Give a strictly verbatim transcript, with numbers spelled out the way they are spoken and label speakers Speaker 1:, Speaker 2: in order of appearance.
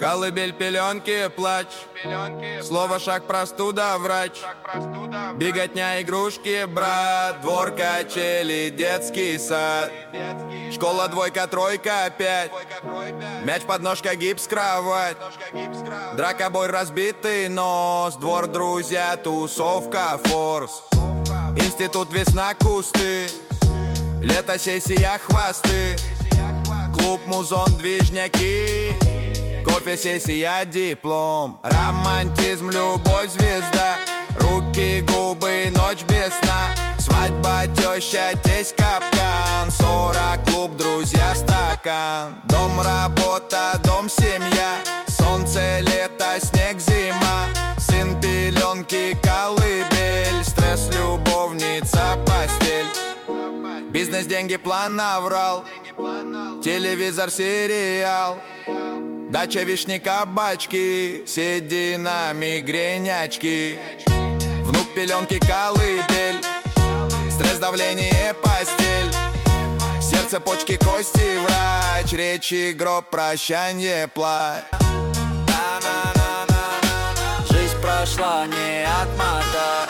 Speaker 1: Колыбель, пеленки, плач. Слово шаг, простуда, врач. Беготня, игрушки, брат. Двор, качели, детский сад. Школа, двойка, тройка, пять. Мяч, подножка, гипс, кровать. Драка, бой, разбитый нос. Двор, друзья, тусовка, форс. Институт, весна, кусты. Лето, сессия, хвосты. Клуб, музон, движняки. Кофе, сессия, диплом. Романтизм, любовь, звезда. Руки, губы, ночь без сна. Свадьба, теща, тесть, капкан. Ссора, клуб, друзья, стакан. Дом, работа, дом, семья. Солнце, лето, снег, зима. Сын, пеленки, колыбель. Стресс, любовница, постель. Бизнес, деньги, план, наврал. Телевизор, сериал. Дача, вишни, кабачки. Седина, мигрень, очки. Внук, пеленки, колыбель. Стресс, давление, постель. Сердце, почки, кости, врач. Речи, гроб, прощанье, плачь.
Speaker 2: Жизнь прошла, не отмотать.